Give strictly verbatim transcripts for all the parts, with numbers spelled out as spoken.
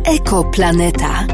Ekoplaneta.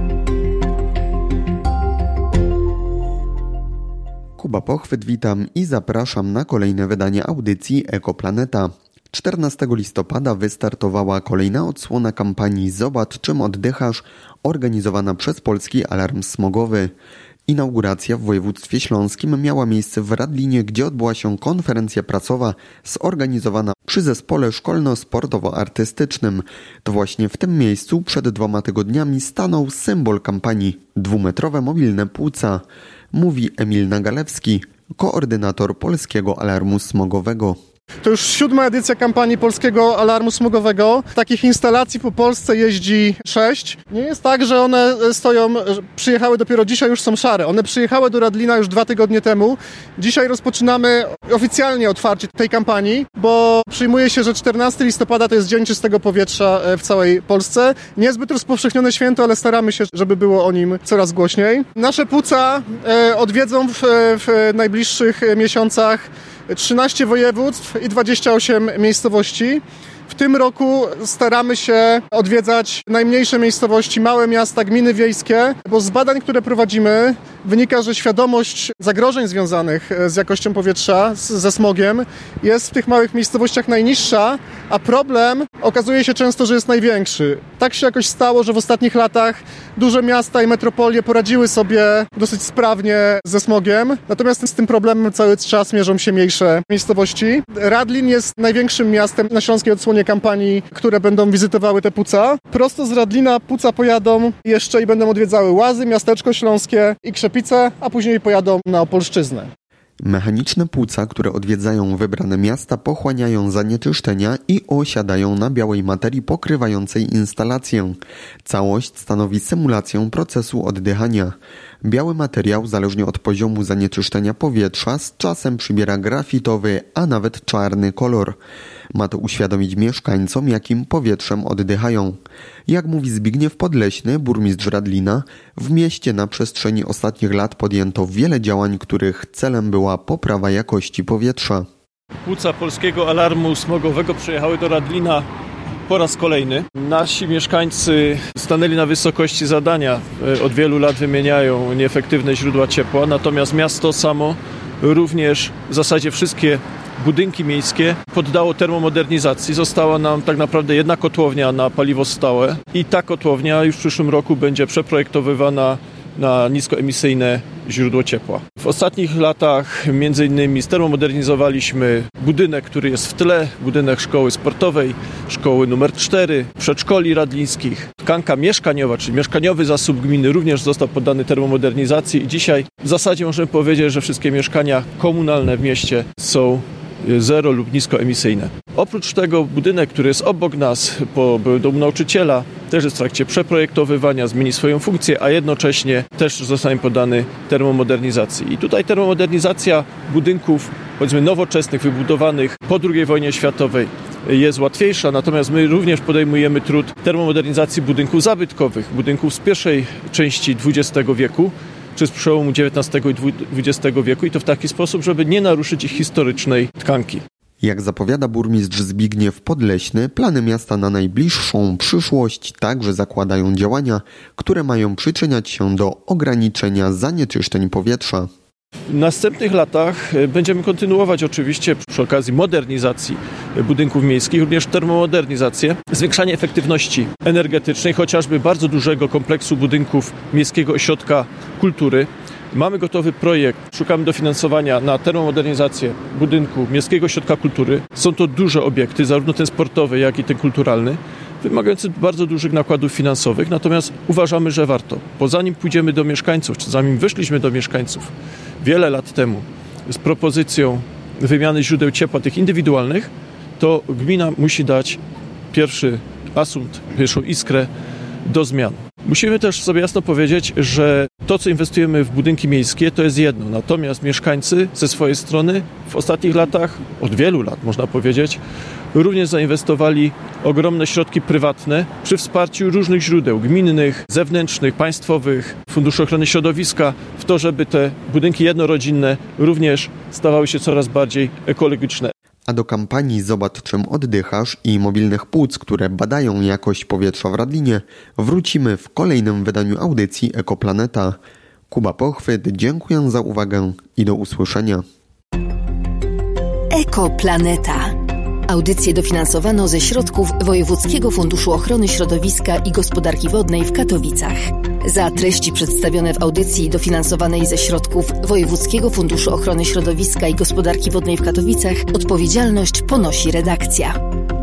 Kuba Pochwyt, witam i zapraszam na kolejne wydanie audycji Ekoplaneta. czternastego listopada wystartowała kolejna odsłona kampanii Zobacz, czym oddychasz, organizowana przez Polski Alarm Smogowy. Inauguracja w województwie śląskim miała miejsce w Radlinie, gdzie odbyła się konferencja prasowa zorganizowana przy zespole szkolno-sportowo-artystycznym. To właśnie w tym miejscu przed dwoma tygodniami stanął symbol kampanii – dwumetrowe mobilne płuca. Mówi Emil Nagalewski, koordynator Polskiego Alarmu Smogowego. To już siódma edycja kampanii Polskiego Alarmu Smogowego. Takich instalacji po Polsce jeździ sześć. Nie jest tak, że one stoją, przyjechały dopiero dzisiaj, już są szare. One przyjechały do Radlina już dwa tygodnie temu. Dzisiaj rozpoczynamy oficjalnie otwarcie tej kampanii, bo przyjmuje się, że czternastego listopada to jest Dzień Czystego Powietrza w całej Polsce. Niezbyt rozpowszechnione święto, ale staramy się, żeby było o nim coraz głośniej. Nasze płuca odwiedzą w, w najbliższych miesiącach trzynaście województw i dwadzieścia osiem miejscowości. W tym roku staramy się odwiedzać najmniejsze miejscowości, małe miasta, gminy wiejskie, bo z badań, które prowadzimy, wynika, że świadomość zagrożeń związanych z jakością powietrza, z, ze smogiem jest w tych małych miejscowościach najniższa, a problem okazuje się często, że jest największy. Tak się jakoś stało, że w ostatnich latach duże miasta i metropolie poradziły sobie dosyć sprawnie ze smogiem, natomiast z tym problemem cały czas mierzą się mniejsze miejscowości. Radlin jest największym miastem na śląskiej odsłonie kampanii, które będą wizytowały te płuca. Prosto z Radlina płuca pojadą jeszcze i będą odwiedzały Łazy, Miasteczko Śląskie i Krzepice, a później pojadą na Opolszczyznę. Mechaniczne płuca, które odwiedzają wybrane miasta, pochłaniają zanieczyszczenia i osiadają na białej materii pokrywającej instalację. Całość stanowi symulację procesu oddychania. Biały materiał, zależnie od poziomu zanieczyszczenia powietrza, z czasem przybiera grafitowy, a nawet czarny kolor. Ma to uświadomić mieszkańcom, jakim powietrzem oddychają. Jak mówi Zbigniew Podleśny, burmistrz Radlina, w mieście na przestrzeni ostatnich lat podjęto wiele działań, których celem była poprawa jakości powietrza. Płuca Polskiego Alarmu Smogowego przyjechały do Radlina po raz kolejny. Nasi mieszkańcy stanęli na wysokości zadania. Od wielu lat wymieniają nieefektywne źródła ciepła, natomiast miasto samo również w zasadzie wszystkie budynki miejskie poddało termomodernizacji. Została nam tak naprawdę jedna kotłownia na paliwo stałe i ta kotłownia już w przyszłym roku będzie przeprojektowywana na niskoemisyjne źródło ciepła. W ostatnich latach między innymi stermomodernizowaliśmy budynek, który jest w tle, budynek szkoły sportowej, szkoły numer cztery, przedszkoli radlińskich. Tkanka mieszkaniowa, czyli mieszkaniowy zasób gminy również został poddany termomodernizacji i dzisiaj w zasadzie możemy powiedzieć, że wszystkie mieszkania komunalne w mieście są zero lub niskoemisyjne. Oprócz tego budynek, który jest obok nas, po domu nauczyciela, też jest w trakcie przeprojektowywania, zmieni swoją funkcję, a jednocześnie też zostanie poddany termomodernizacji. I tutaj termomodernizacja budynków, powiedzmy nowoczesnych, wybudowanych po drugiej wojnie światowej jest łatwiejsza, natomiast my również podejmujemy trud termomodernizacji budynków zabytkowych, budynków z pierwszej części dwudziestego wieku, czy z przełomu dziewiętnastego i dwudziestego wieku i to w taki sposób, żeby nie naruszyć ich historycznej tkanki. Jak zapowiada burmistrz Zbigniew Podleśny, plany miasta na najbliższą przyszłość także zakładają działania, które mają przyczyniać się do ograniczenia zanieczyszczeń powietrza. W następnych latach będziemy kontynuować oczywiście przy okazji modernizacji budynków miejskich, również termomodernizację, zwiększanie efektywności energetycznej, chociażby bardzo dużego kompleksu budynków Miejskiego Ośrodka Kultury. Mamy gotowy projekt, szukamy dofinansowania na termomodernizację budynku Miejskiego Ośrodka Kultury. Są to duże obiekty, zarówno ten sportowy, jak i ten kulturalny, wymagający bardzo dużych nakładów finansowych, natomiast uważamy, że warto. Bo zanim pójdziemy do mieszkańców, czy zanim wyszliśmy do mieszkańców wiele lat temu z propozycją wymiany źródeł ciepła tych indywidualnych, to gmina musi dać pierwszy asumpt, pierwszą iskrę do zmian. Musimy też sobie jasno powiedzieć, że to, co inwestujemy w budynki miejskie, to jest jedno. Natomiast mieszkańcy ze swojej strony w ostatnich latach, od wielu lat można powiedzieć, również zainwestowali ogromne środki prywatne przy wsparciu różnych źródeł gminnych, zewnętrznych, państwowych, Funduszy Ochrony Środowiska w to, żeby te budynki jednorodzinne również stawały się coraz bardziej ekologiczne. A do kampanii Zobacz, czym oddychasz i mobilnych płuc, które badają jakość powietrza w Radlinie, wrócimy w kolejnym wydaniu audycji Ekoplaneta. Kuba Pochwyt, dziękuję za uwagę i do usłyszenia. Ekoplaneta. Audycję dofinansowano ze środków Wojewódzkiego Funduszu Ochrony Środowiska i Gospodarki Wodnej w Katowicach. Za treści przedstawione w audycji dofinansowanej ze środków Wojewódzkiego Funduszu Ochrony Środowiska i Gospodarki Wodnej w Katowicach odpowiedzialność ponosi redakcja.